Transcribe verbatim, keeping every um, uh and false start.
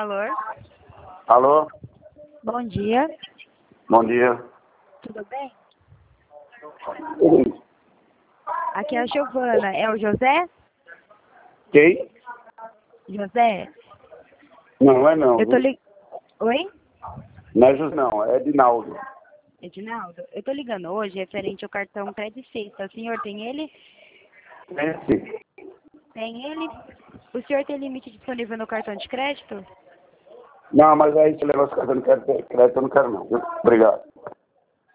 Alô? Alô? Bom dia. Bom dia. Tudo bem? Oi. Aqui é a Giovana. É o José? Quem? José? Não, é não. Eu tô viu? li... Oi? Não é Jus não, é Edinaldo. Edinaldo? Eu tô ligando hoje referente ao cartão Credit Sexta. O senhor tem ele? Esse? Tem ele? O senhor tem limite disponível no cartão de crédito? Não, mas aí se levar esse cartão de crédito, crédito eu não quero não. viu? Obrigado.